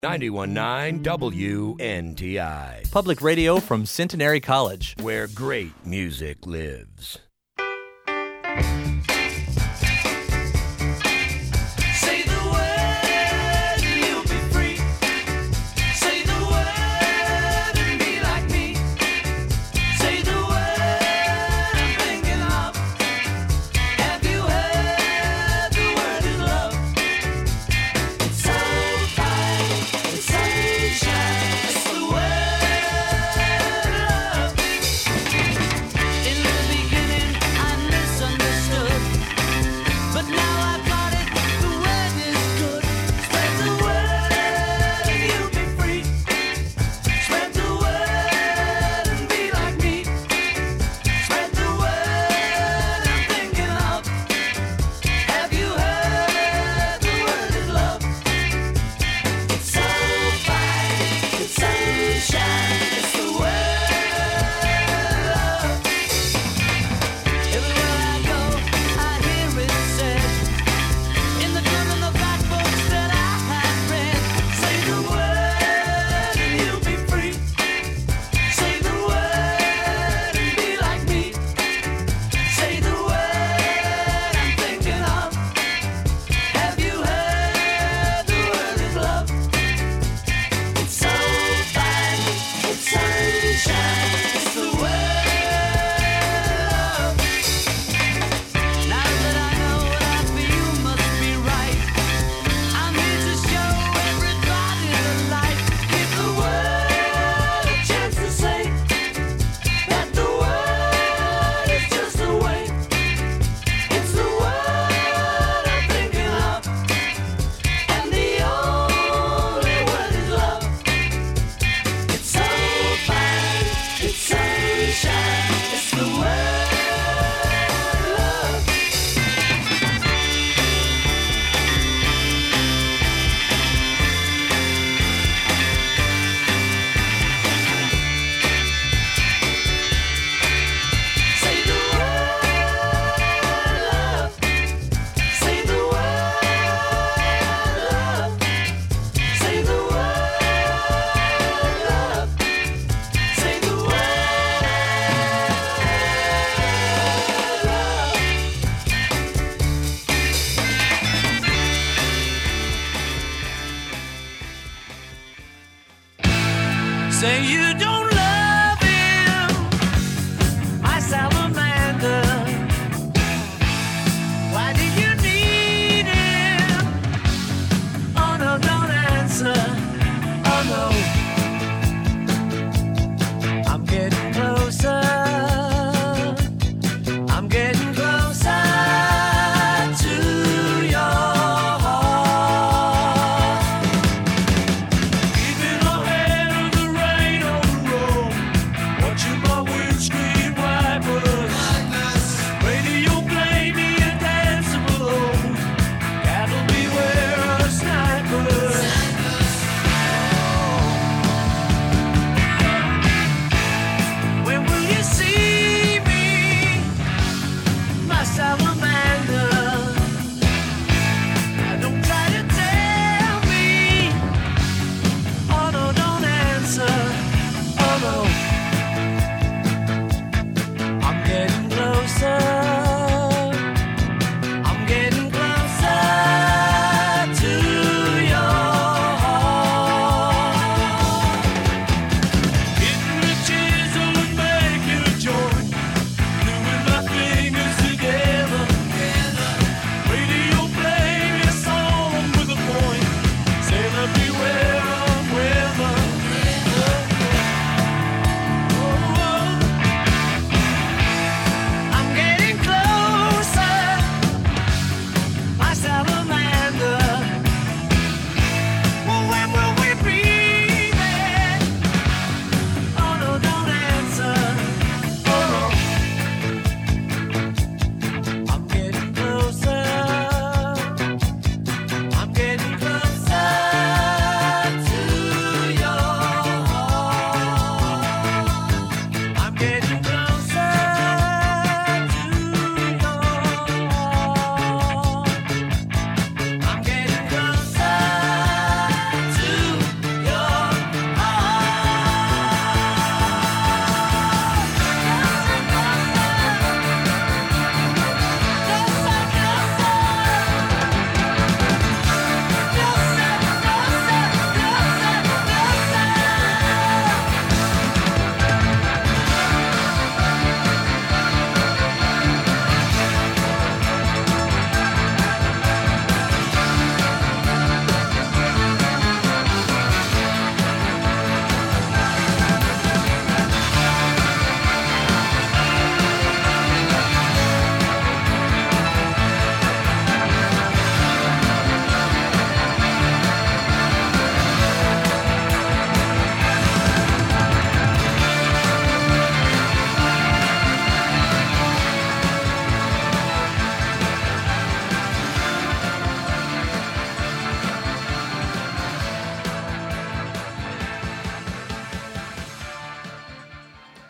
91.9 WNTI. Public radio from Centenary College, where great music lives. Say the word and you'll be free. Say the word and be like me. Say the word I'm thinking of. Have you heard the word is love? It's so fine, it's sunshine. It's the word love. In the beginning I misunderstood, but now I've got it. The word is good. Spread the word and you'll be free. Spread the word and be like me. Spread the word I'm thinking of. Have you heard the word is love? It's so fine, it's sunshine. It's the word love. Everywhere I go, I hear it said, in the good and the bad books that I have read. Say the word and you'll be free. Say the word and be like me. Say the word I'm thinking of. Have you heard the word is love? It's so fine, it's sunshine. It's the word love. Now that I know what I feel must be right, I'm here to show everybody the light. Give the word a chance to say that the word is just a way. It's the word I'm thinking of, and the only word is love. It's so fine, it's sunshine. It's the word love. Say the word love. Say the word love. Say the word love. Say the word love. Say you don't love him, my salamander. Why do you need him? Oh no, don't answer. Oh no, I'm getting closer. I'm getting closer to your heart. Keeping ahead of the rain on the road.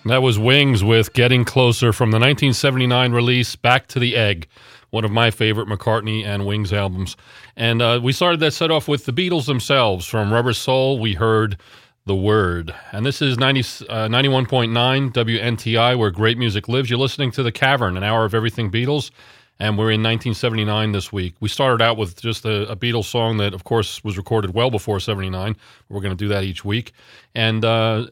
That was Wings with Getting Closer from the 1979 release Back to the Egg, one of my favorite McCartney and Wings albums. And we started that set off with the Beatles themselves. From Rubber Soul, we heard The Word. And this is 91.9 WNTI, where great music lives. You're listening to The Cavern, an hour of everything Beatles, and we're in 1979 this week. We started out with just a Beatles song that, of course, was recorded well before 79. We're going to do that each week. And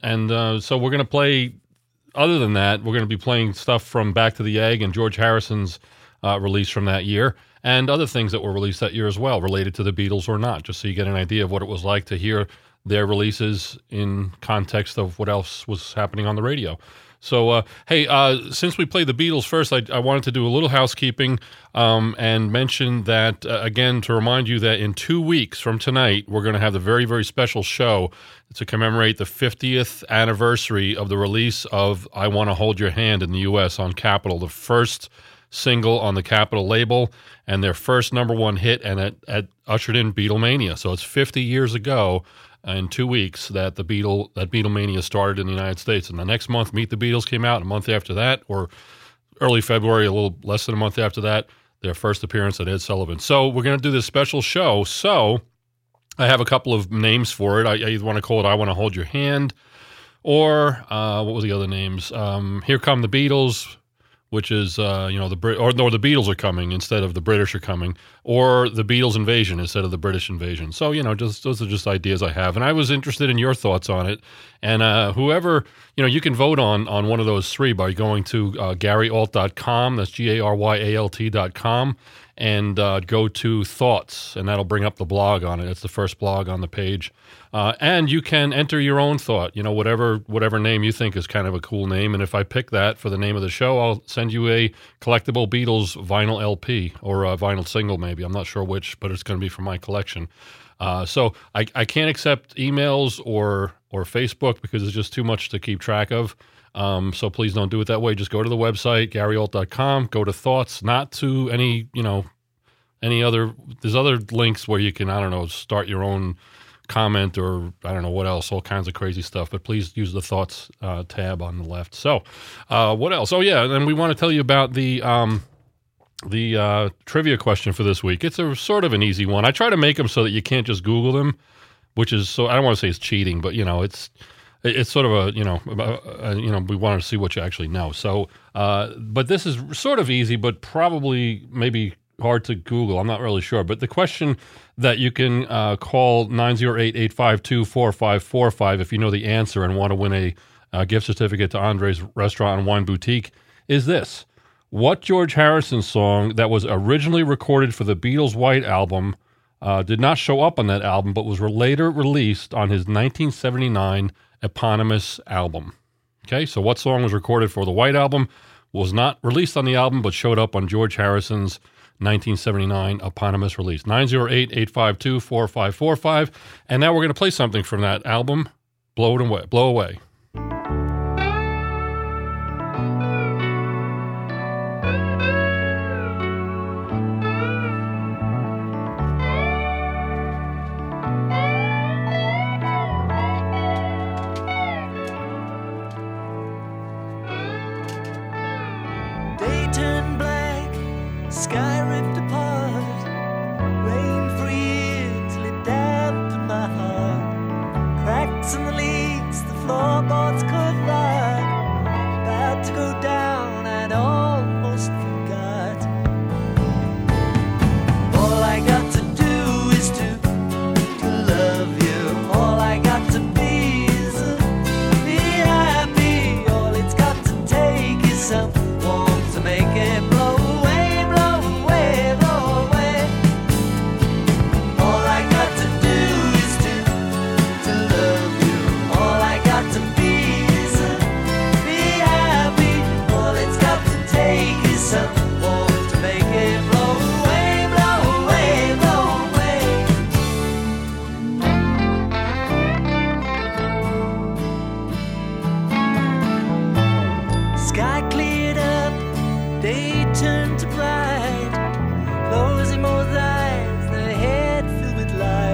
so we're going to play... Other than that, we're going to be playing stuff from Back to the Egg and George Harrison's release from that year, and other things that were released that year as well, related to the Beatles or not, just so you get an idea of what it was like to hear their releases in context of what else was happening on the radio. So, hey, since we played the Beatles first, I wanted to do a little housekeeping and mention that, again, to remind you that in 2 weeks from tonight, we're going to have the very, very special show to commemorate the 50th anniversary of the release of I Want to Hold Your Hand in the U.S. on Capitol, the first single on the Capitol label and their first number one hit, and it ushered in Beatlemania. So it's 50 years ago in 2 weeks that Beatlemania started in the United States. And the next month, Meet the Beatles came out. A month after that, or early February, a little less than a month after that, their first appearance at Ed Sullivan. So we're going to do this special show. So I have a couple of names for it. I either want to call it I Want to Hold Your Hand, or what were the other names? Here Come the Beatles, which is the Beatles are coming instead of the British are coming, or the Beatles invasion instead of the British invasion. So those are just ideas I have, and I was interested in your thoughts on it. And whoever you can vote on one of those three by going to GaryAlt.com. That's GaryAlt.com. And go to Thoughts, and that'll bring up the blog on it. It's the first blog on the page. And you can enter your own thought, whatever name you think is kind of a cool name. And if I pick that for the name of the show, I'll send you a collectible Beatles vinyl LP or a vinyl single maybe. I'm not sure which, but it's going to be from my collection. So I can't accept emails or Facebook because it's just too much to keep track of. So please don't do it that way. Just go to the website, GaryAlt.com, go to Thoughts, not to any other, there's other links where you can, start your own comment or I don't know what else, all kinds of crazy stuff, but please use the Thoughts tab on the left. So what else? Oh yeah, and we want to tell you about the trivia question for this week. It's a sort of an easy one. I try to make them so that you can't just Google them, which is, so I don't want to say it's cheating, but it's sort of we want to see what you actually know. So, but this is sort of easy, but probably maybe hard to Google. I'm not really sure. But the question that you can call 908-852-4545 if you know the answer and want to win a gift certificate to Andre's Restaurant and Wine Boutique is this. What George Harrison song that was originally recorded for the Beatles' White Album did not show up on that album, but was later released on his 1979 eponymous album? Okay, so what song was recorded for the White Album, was not released on the album, but showed up on George Harrison's 1979 eponymous release? 908-852-4545. And now we're going to play something from that album, Blow Away. Sky ripped apart, rain for years lit dampened my heart. Cracks in the leaks, the floorboards could rot. About to go down, I'd almost forgot. All I got to do is to love you. All I got to be is be happy. All it's got to take is someone to make it blow.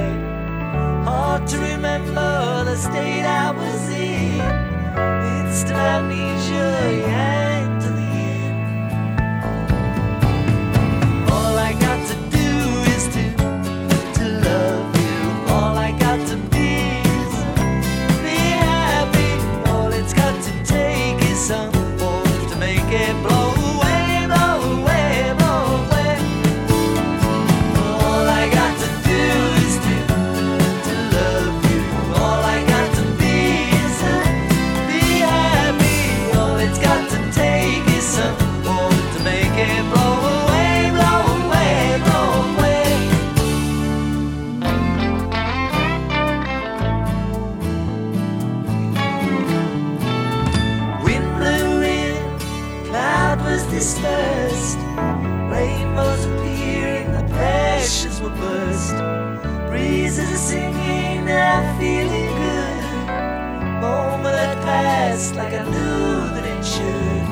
State I was in, it's of amnesia, yanked to the end. All I got to do is to love you. All I got to be is be happy. All it's got to take is some force to make it blow away, blow away, blow away. All I got to do is to love you. All I got to be is be happy. All it's got to take is some force to make it blow away, blow away, blow away. Wind blew in, cloud was dispersed, rainbows appearing, the passions were burst. Breezes are singing, they're feeling good. Moment that passed like I knew that it should.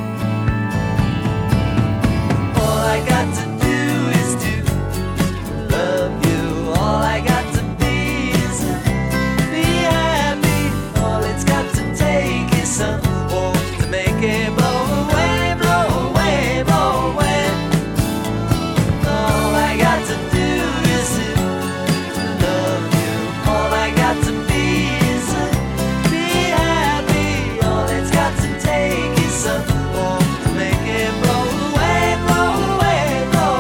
All I got to do is to love you. All I got to be is be happy. All it's got to take is some warmth to make it blow away, blow away, blow away. All I got to do is to love you. All I got to be is be happy. All it's got to take is some warmth to make it blow away, blow away, blow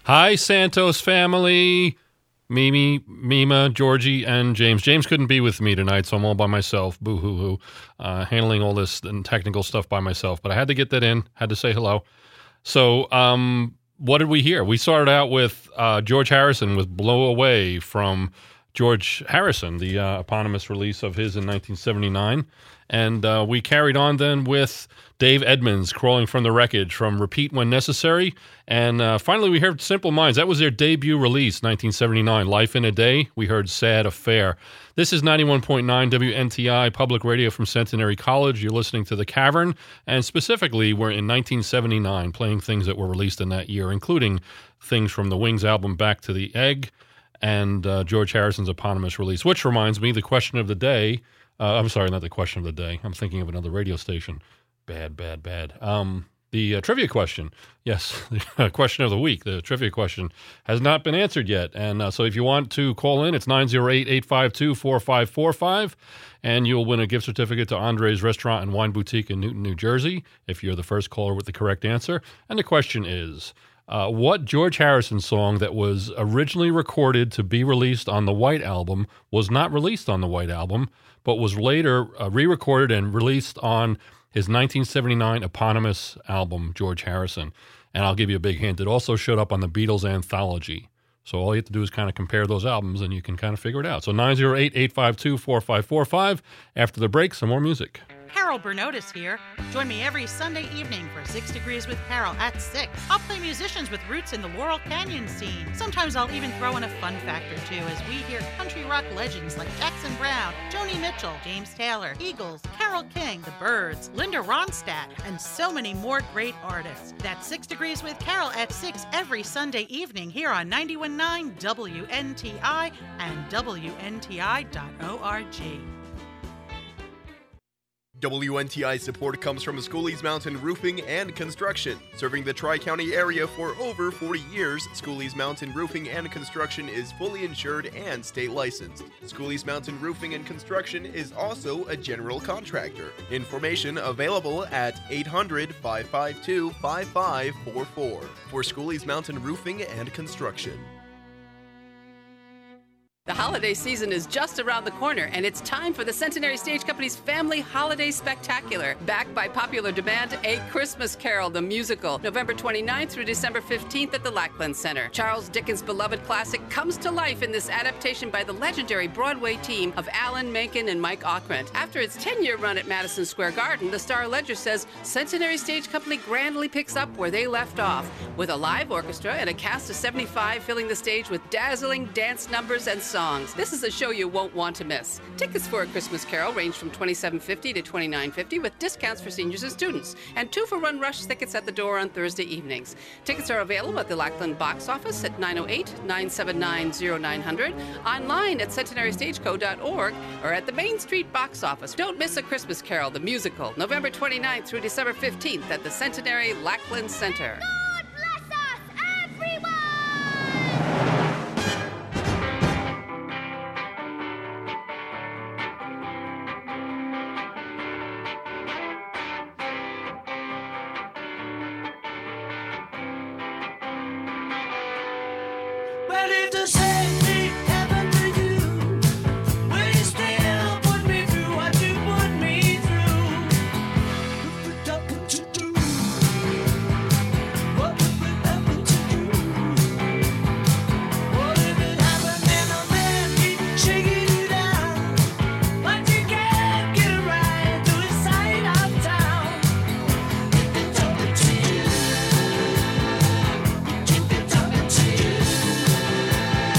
Hi, Santos family. Mimi, Mima, Georgie, and James. James couldn't be with me tonight, so I'm all by myself. Boo-hoo-hoo. Handling all this and technical stuff by myself. But I had to get that in. Had to say hello. So what did we hear? We started out with George Harrison with Blow Away from George Harrison, the eponymous release of his in 1979. And we carried on then with Dave Edmunds, Crawling from the Wreckage from Repeat When Necessary. And finally, we heard Simple Minds. That was their debut release, 1979, Life in a Day. We heard Sad Affair. This is 91.9 WNTI Public Radio from Centenary College. You're listening to The Cavern. And specifically, we're in 1979, playing things that were released in that year, including things from the Wings album Back to the Egg and George Harrison's eponymous release, which reminds me, the question of the day. I'm sorry, not the question of the day. I'm thinking of another radio station. Bad. The trivia question. Yes, the question of the week. The trivia question has not been answered yet. And so if you want to call in, it's 908-852-4545. And you'll win a gift certificate to Andre's Restaurant and Wine Boutique in Newton, New Jersey, if you're the first caller with the correct answer. And the question is, what George Harrison song that was originally recorded to be released on the White Album was not released on the White Album, but was later re-recorded and released on his 1979 eponymous album, George Harrison. And I'll give you a big hint. It also showed up on the Beatles anthology. So all you have to do is kind of compare those albums, and you can kind of figure it out. So 908-852-4545. After the break, some more music. Carol Bernotis here. Join me every Sunday evening for 6 Degrees with Carol at 6. I'll play musicians with roots in the Laurel Canyon scene. Sometimes I'll even throw in a fun fact or two as we hear country rock legends like Jackson Browne, Joni Mitchell, James Taylor, Eagles, Carole King, The Byrds, Linda Ronstadt, and so many more great artists. That's 6 Degrees with Carol at 6 every Sunday evening here on 91.9 WNTI and WNTI.org. WNTI support comes from Schooley's Mountain Roofing and Construction. Serving the Tri-County area for over 40 years, Schooley's Mountain Roofing and Construction is fully insured and state licensed. Schooley's Mountain Roofing and Construction is also a general contractor. Information available at 800-552-5544 for Schooley's Mountain Roofing and Construction. The holiday season is just around the corner, and it's time for the Centenary Stage Company's Family Holiday Spectacular. Backed by popular demand, A Christmas Carol, the musical, November 29th through December 15th at the Lackland Center. Charles Dickens' beloved classic comes to life in this adaptation by the legendary Broadway team of Alan Menken and Mike Ockrent. After its 10-year run at Madison Square Garden, the Star-Ledger says Centenary Stage Company grandly picks up where they left off, with a live orchestra and a cast of 75 filling the stage with dazzling dance numbers and songs. This is a show you won't want to miss. Tickets for A Christmas Carol range from $27.50 to $29.50 with discounts for seniors and students, and 2-for-1 rush tickets at the door on Thursday evenings. Tickets are available at the Lackland box office at 908-979-0900, online at centenarystageco.org, or at the Main Street box office. Don't miss A Christmas Carol, the musical, November 29th through December 15th at the Centenary Lackland Center. God bless us, everyone! But if the same thing happened to you, will you still put me through what you put me through? What would to do? What would happen to you? What if it happened and a man keep shaking you down? But you can't get right to his side of town. Keep it talking to you. Keep it talking to you.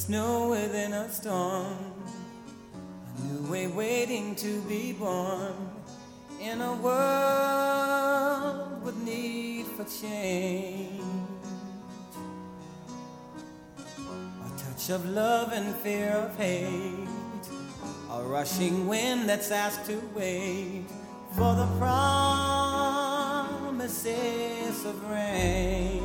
snow within a storm, a new way waiting to be born, in a world with need for change. A touch of love and fear of hate, a rushing wind that's asked to wait for the promises of rain.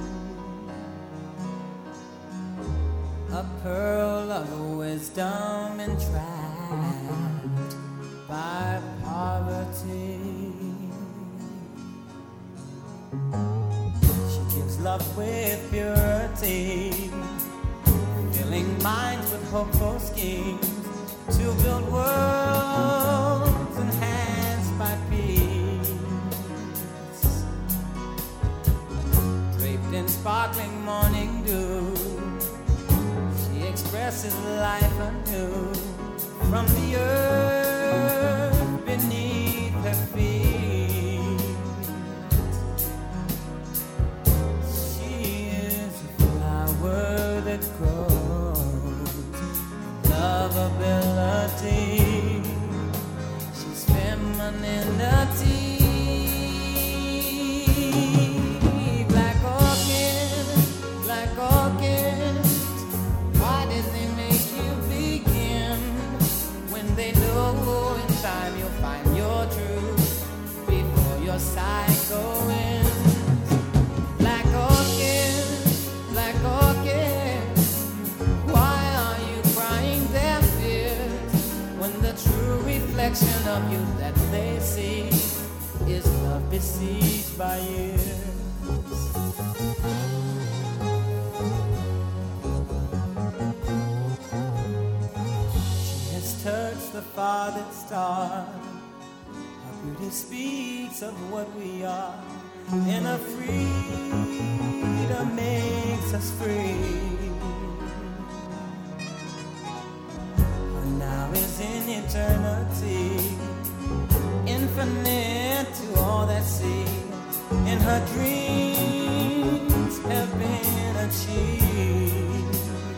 A pearl of wisdom entrapped by poverty. She gives love with purity, filling minds with hopeful schemes to build worlds enhanced by peace. Draped in sparkling morning dew, expresses life anew from the earth beneath her feet. She is a flower that grows lovability. She's femininity. Black orchid, black orchid. Why did they make you begin when they know in time you'll find your truth before your cycle ends? Black orchid, black orchid, why are you crying their fears when the true reflection of you that they see is love besieged by years? Touch the farthest star. Our beauty speaks of what we are, and our freedom makes us free. Our now is in eternity, infinite to all that see, and her dreams have been achieved.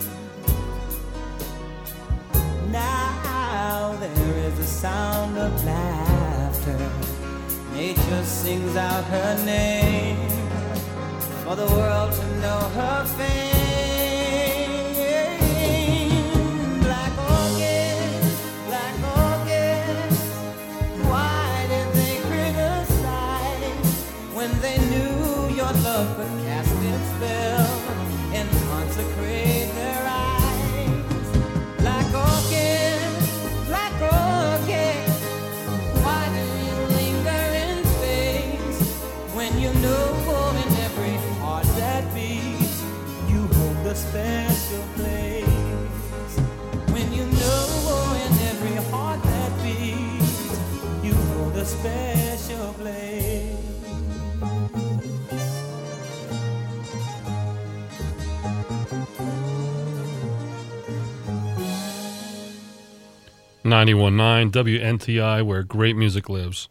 Now there is a sound of laughter. Nature sings out her name for the world to know her fame. Black orchid, why did they criticize when they knew your love could cast its spell and consecrate their eyes? Black orchid, why do you linger in space when you know in every heart that beats you hold a special place? When you know in every heart that beats you hold a special place. 91.9 WNTI, where great music lives.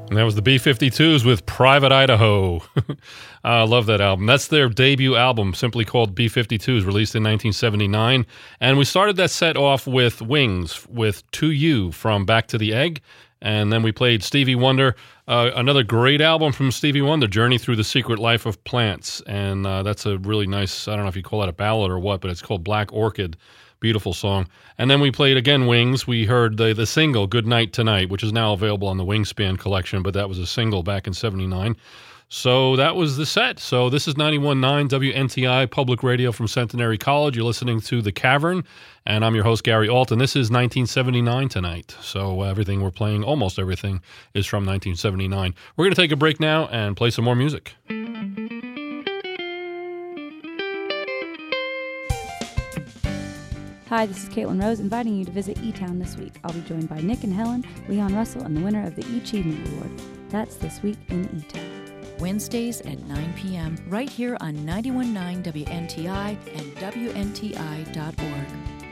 And that was the B-52s with Private Idaho. I love that album. That's their debut album, simply called B-52s, released in 1979. And we started that set off with Wings, with To You from Back to the Egg. And then we played Stevie Wonder, another great album from Stevie Wonder, Journey Through the Secret Life of Plants. And that's a really nice, I don't know if you call that a ballad or what, but it's called Black Orchid. Beautiful song. And then we played again Wings. We heard the single Good Night Tonight, which is now available on the Wingspan collection, but that was a single back in 79. So that was the set. So this is 91.9 WNTI Public Radio from Centenary College. You're listening to The Cavern, and I'm your host, Gary Alt, and this is 1979 tonight. So everything we're playing, almost everything, is from 1979. We're going to take a break now and play some more music. Hi, this is Caitlin Rose, inviting you to visit E-Town this week. I'll be joined by Nick and Helen, Leon Russell, and the winner of the E-Achievement Award. That's this week in E-Town. Wednesdays at 9 p.m. right here on 91.9 WNTI and WNTI.org.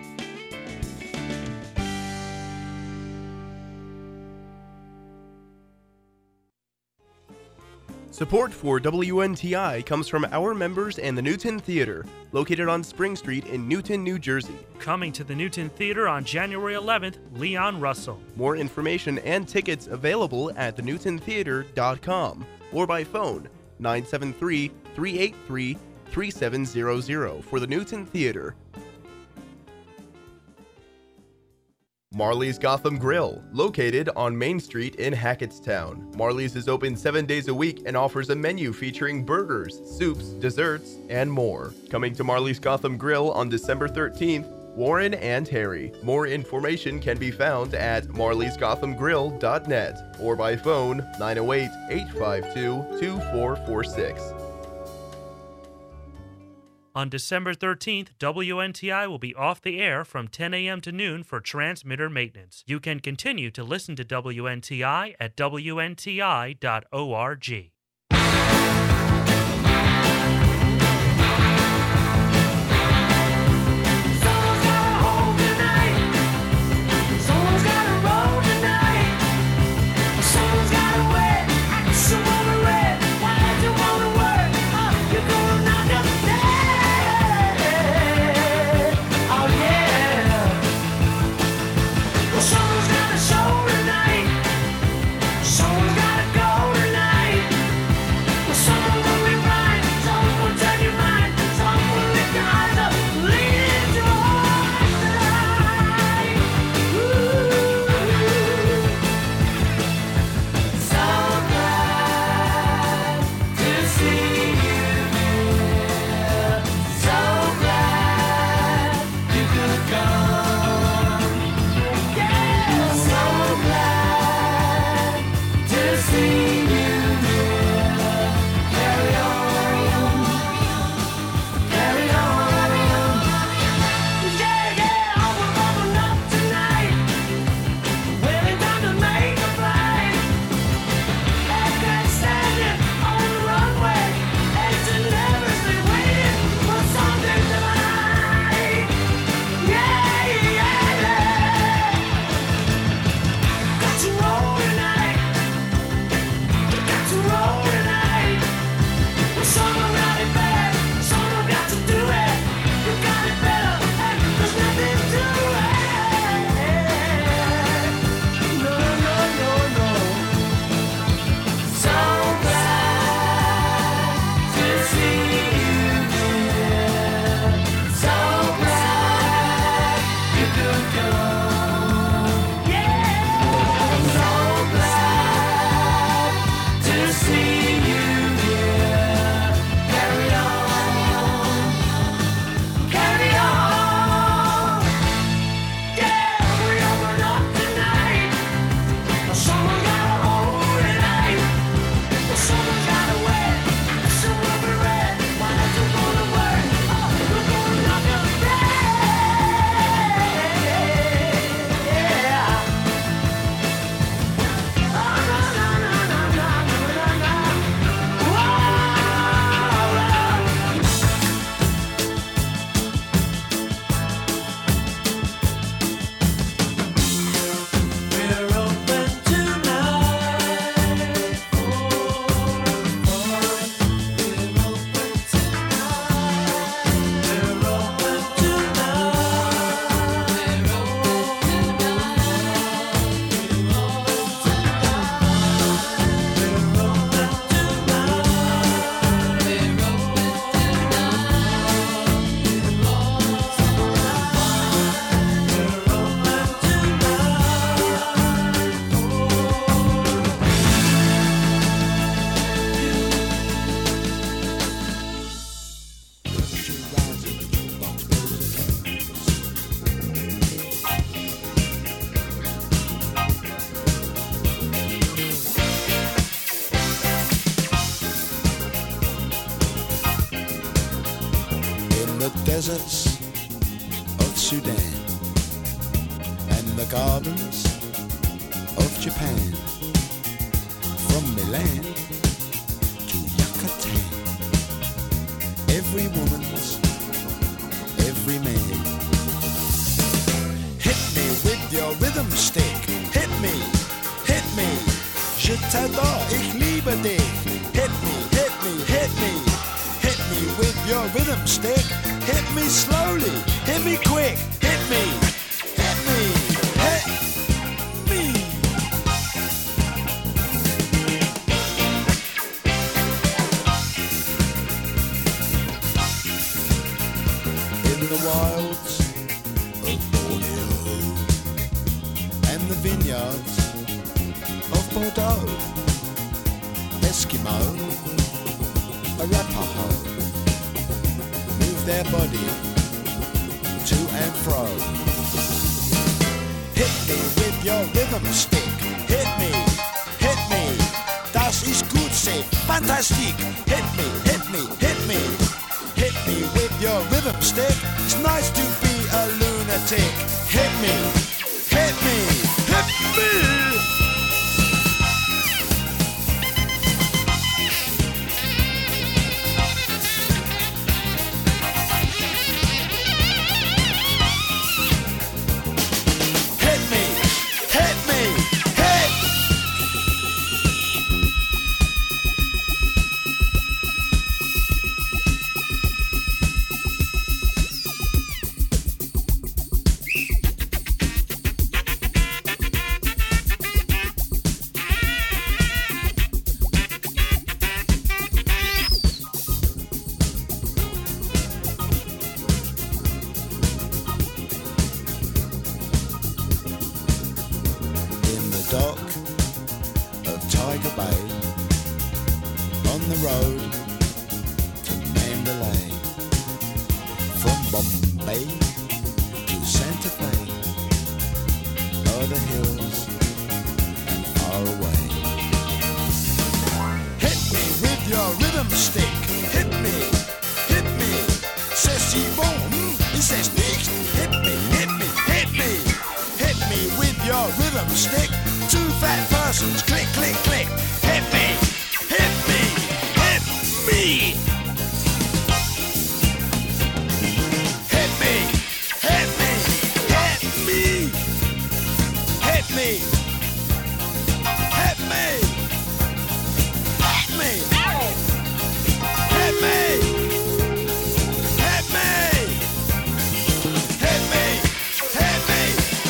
Support for WNTI comes from our members and the Newton Theater, located on Spring Street in Newton, New Jersey. Coming to the Newton Theater on January 11th, Leon Russell. More information and tickets available at thenewtontheater.com or by phone 973-383-3700 for the Newton Theater. Marley's Gotham Grill, located on Main Street in Hackettstown. Marley's is open 7 days a week and offers a menu featuring burgers, soups, desserts, and more. Coming to Marley's Gotham Grill on December 13th, Warren and Harry. More information can be found at marleysgothamgrill.net or by phone 908-852-2446. On December 13th, WNTI will be off the air from 10 a.m. to noon for transmitter maintenance. You can continue to listen to WNTI at WNTI.org. Someone's got a show tonight. Someone's got to go tonight. deserts of Sudan and the gardens of Japan, from Milan to Yucatan. Every woman's, every man. Hit me with your rhythm stick. Hit me, hit me. Je t'adore, ich liebe dich. Hit me, hit me, hit me. Hit me with your rhythm stick. Hit me slowly, hit me quick. Hit me, hit me, hit me. In the wilds of Borneo and the vineyards of Bordeaux, Eskimo, Arapaho, move their body to and fro. Hit me with your rhythm stick. Hit me, hit me. Das ist gut, say fantastic. Hit me, hit me, hit me. Hit me with your rhythm stick. It's nice to be a lunatic. Hit me, hit me, hit me. Dock of Tiger Bay, on the road to Mandalay, from Bombay to Santa Fe, o'er the hills and far away. Hit me with your rhythm stick. Hit me, hit me. C'est si bon, c'est nicht. Hit me, hit me, hit me. Hit me with your rhythm stick. Two fat persons, click, click, click. Hit me, hit me, hit me. Hit me, hit me, hit me. Hit me, hit me, hit me. Hit me, hit me, hit me, hit me.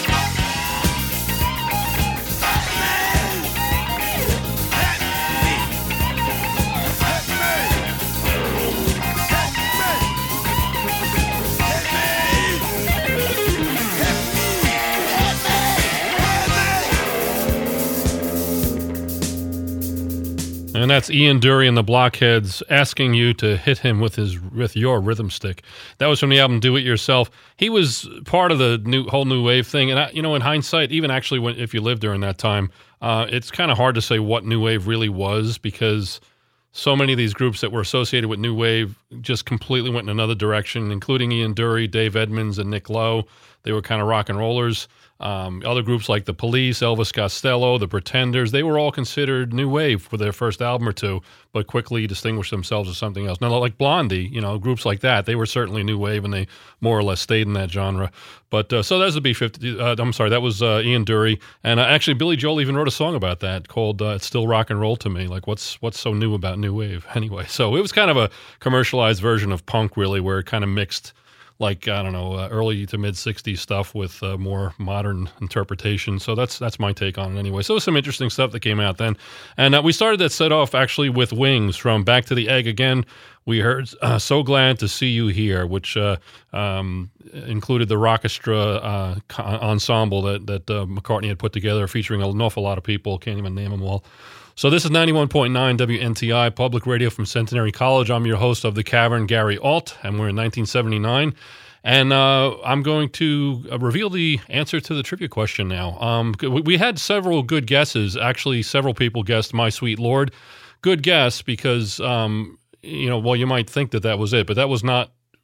And that's Ian Dury and the Blockheads asking you to hit him with your rhythm stick. That was from the album Do It Yourself. He was part of the whole new wave thing. And, in hindsight, even actually if you lived during that time, it's kind of hard to say what new wave really was, because so many of these groups that were associated with new wave just completely went in another direction, including Ian Dury, Dave Edmunds, and Nick Lowe. They were kind of rock and rollers. Other groups like The Police, Elvis Costello, The Pretenders, they were all considered new wave for their first album or two, but quickly distinguished themselves as something else. Now, like Blondie, groups like that, they were certainly new wave, and they more or less stayed in that genre. But so that was the B-50. I'm sorry, that was Ian Dury. And actually, Billy Joel even wrote a song about that called "It's Still Rock and Roll to Me." Like, what's so new about new wave anyway? So it was kind of a commercialized version of punk, really, where it kind of mixed, like, I don't know, early to mid-'60s stuff with more modern interpretation. So that's my take on it anyway. So some interesting stuff that came out then. And we started that set off actually with Wings from Back to the Egg again. We heard So Glad to See You Here, which included the Rockestra ensemble that McCartney had put together, featuring an awful lot of people. Can't even name them all. So this is 91.9 WNTI, public radio from Centenary College. I'm your host of The Cavern, Gary Alt, and we're in 1979. And I'm going to reveal the answer to the trivia question now. We had several good guesses. Actually, several people guessed My Sweet Lord. Good guess because, you might think that was it, but that was not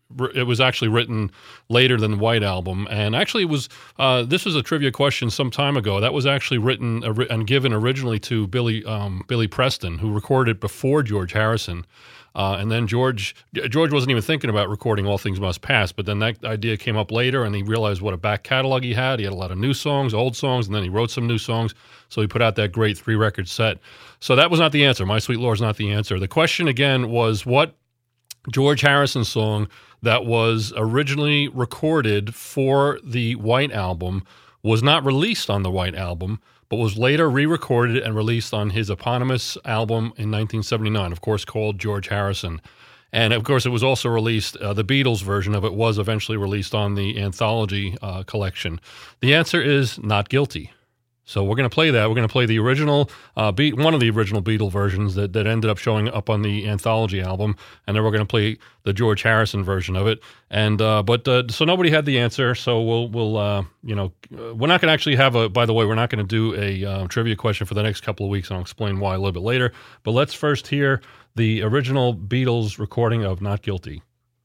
actually written later than the White Album. And actually, it was this was a trivia question some time ago. That was actually written and given originally to Billy Preston, who recorded before George Harrison. And then George wasn't even thinking about recording All Things Must Pass, but then that idea came up later, and he realized what a back catalog he had. He had a lot of new songs, old songs, and then he wrote some new songs. So he put out that great 3-record set. So that was not the answer. My Sweet Lord's not the answer. The question again was what George Harrison song that was originally recorded for the White Album was not released on the White Album, but was later re-recorded and released on his eponymous album in 1979, of course, called George Harrison. And, of course, it was also released, the Beatles version of it was eventually released on the Anthology collection. The answer is Not Guilty. So we're going to play that. We're going to play the original, one of the original Beatle versions that ended up showing up on the Anthology album, and then we're going to play the George Harrison version of it. And so nobody had the answer. So we're not going to actually have by the way, we're not going to do a trivia question for the next couple of weeks, and I'll explain why a little bit later. But let's first hear the original Beatles recording of Not Guilty.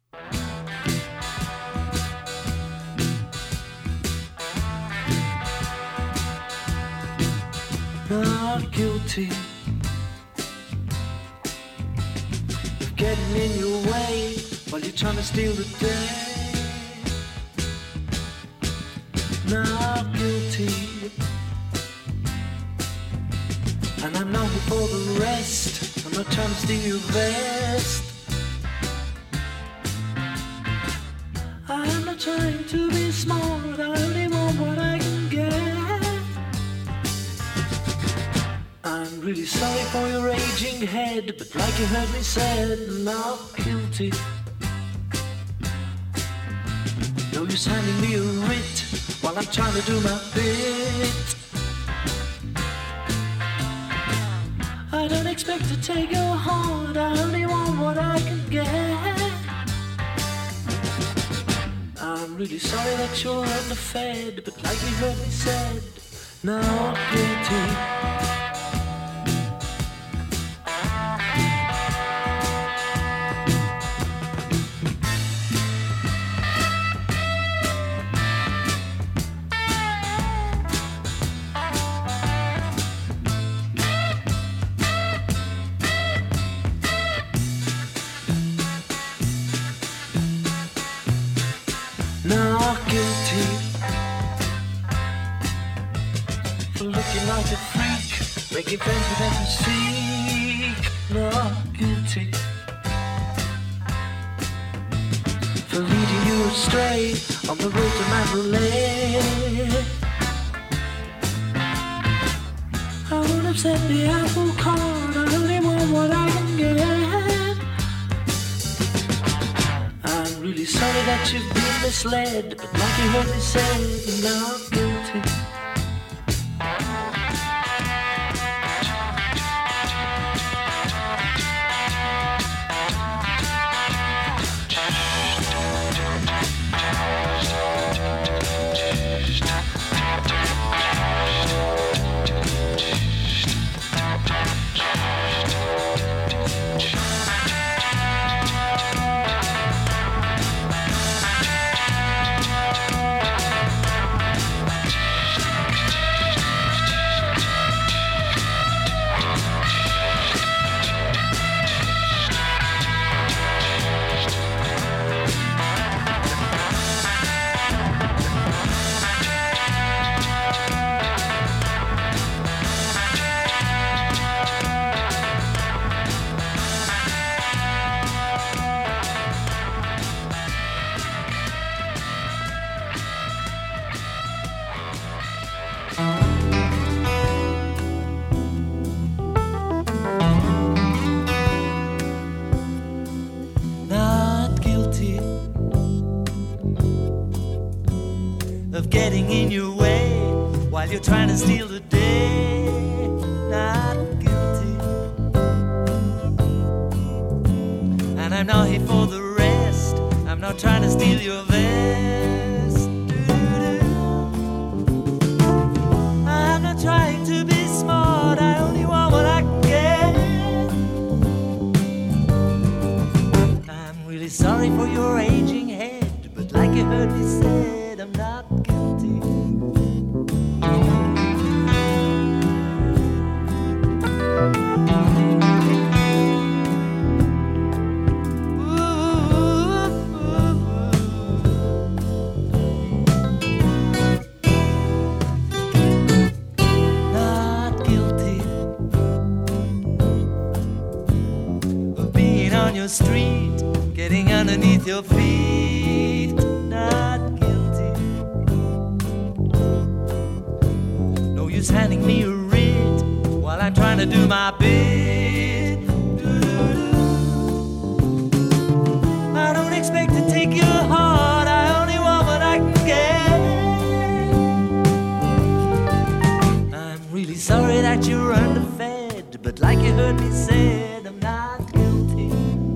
Not guilty of getting in your way while you're trying to steal the day. Not guilty, and I'm not here for the rest. I'm not trying to steal your vest. I'm not trying to be smart. I only want what I can get. I'm really sorry for your aging head, but like you heard me said, not guilty. No use handing me a writ while I'm trying to do my bit. I don't expect to take your heart, I only want what I can get. I'm really sorry that you're underfed, but like you heard me said, not guilty. Not guilty for looking like a freak, making friends with them to seek. Not guilty for leading you astray on the road to Mandalay. I would have said the apple cart, I only want what I can get. I'm really sorry that you've been misled, but like you heard me say, not guilty. Not guilty of getting in your way while you're trying to steal the day. Not guilty, and I'm not here for the rest. I'm not trying to steal your vest. I'm not trying to be smart, I only want what I can get. I'm really sorry for your aging Not guilty of being on your street, getting underneath your feet. Not guilty. No use handing me a writ while I'm trying to do my bit. I don't expect to take your heart, I only want what I can get. I'm really sorry that you're underfed, but like you heard me said, I'm not guilty.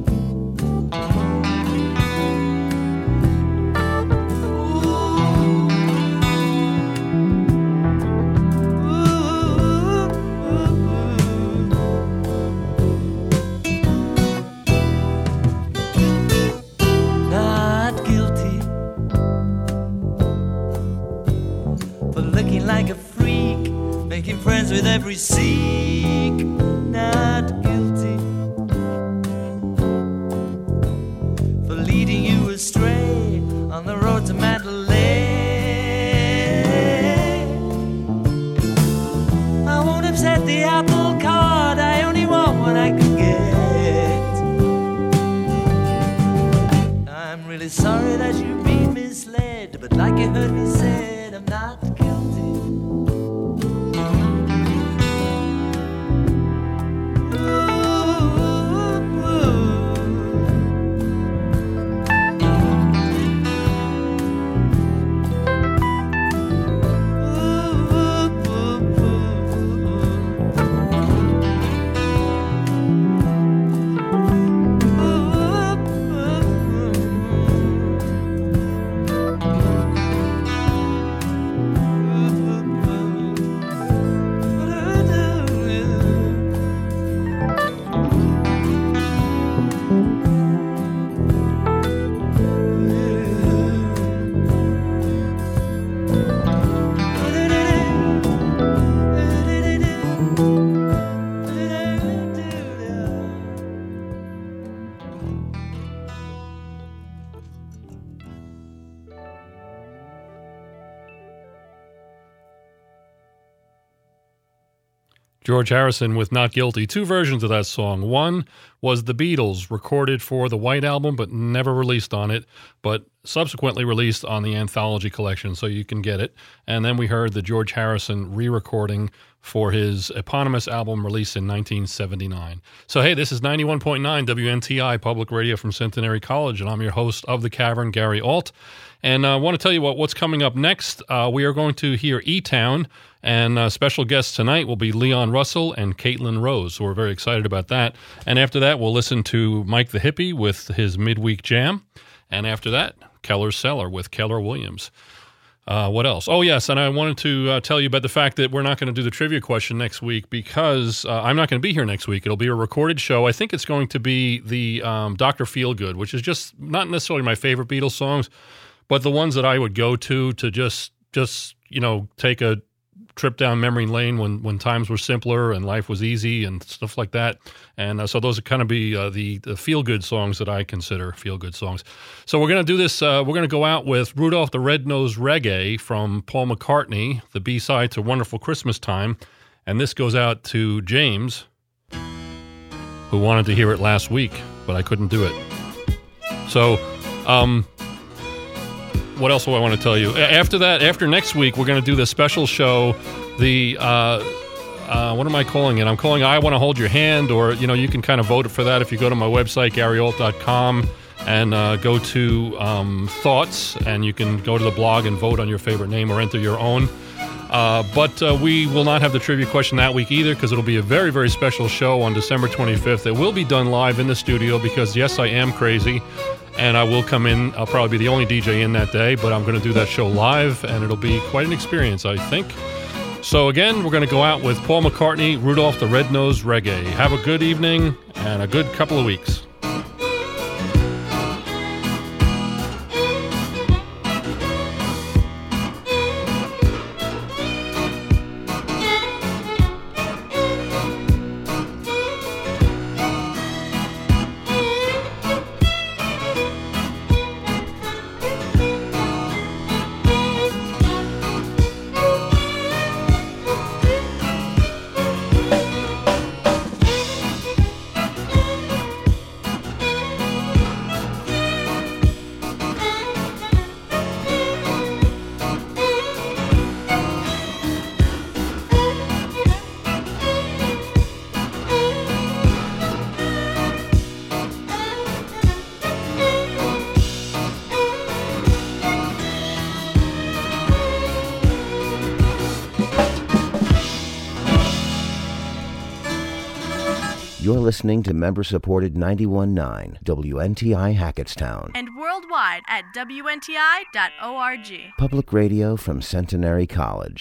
Not guilty for looking like a freak, making friends with every Sikh. Not guilty for leading you astray on the road to Mandalay. I won't upset the apple cart, I only want what I can get. I'm really sorry that you've been misled, but like you heard me said, I'm not guilty. George Harrison with Not Guilty. Two versions of that song. One was the Beatles, recorded for the White Album but never released on it, but subsequently released on the Anthology Collection, so you can get it. And then we heard the George Harrison re-recording for his eponymous album released in 1979. So, hey, this is 91.9 WNTI Public Radio from Centenary College, and I'm your host of The Cavern, Gary Alt. And I want to tell you what's coming up next. We are going to hear E-Town, and special guests tonight will be Leon Russell and Caitlin Rose, so we're very excited about that. And after that, we'll listen to Mike the Hippie with his Midweek Jam. And after that, Keller's Cellar with Keller Williams. What else? Oh, yes, and I wanted to tell you about the fact that we're not going to do the trivia question next week because I'm not going to be here next week. It'll be a recorded show. I think it's going to be the Dr. Feelgood, which is just not necessarily my favorite Beatles songs, but the ones that I would go to just take a trip down memory lane when times were simpler and life was easy and stuff like that. And so those are kind of be the feel-good songs that I consider feel-good songs. So we're going to do this. We're going to go out with Rudolph the Red-Nosed Reggae from Paul McCartney, the B-side to Wonderful Christmas Time. And this goes out to James, who wanted to hear it last week, but I couldn't do it. So, what else do I want to tell you? After that, after next week, we're going to do the special show, the, what am I calling it? I'm calling I Want to Hold Your Hand, or, you can kind of vote for that if you go to my website, GaryAlt.com, and go to Thoughts, and you can go to the blog and vote on your favorite name or enter your own. But we will not have the trivia question that week either, because it'll be a very, very special show on December 25th. It will be done live in the studio because, yes, I am crazy. And I will come in. I'll probably be the only DJ in that day, but I'm going to do that show live, and it'll be quite an experience, I think. So again, we're going to go out with Paul McCartney, Rudolph the Red-Nosed Reggae. Have a good evening and a good couple of weeks. You're listening to member-supported 91.9 WNTI Hackettstown. And worldwide at WNTI.org. Public radio from Centenary College.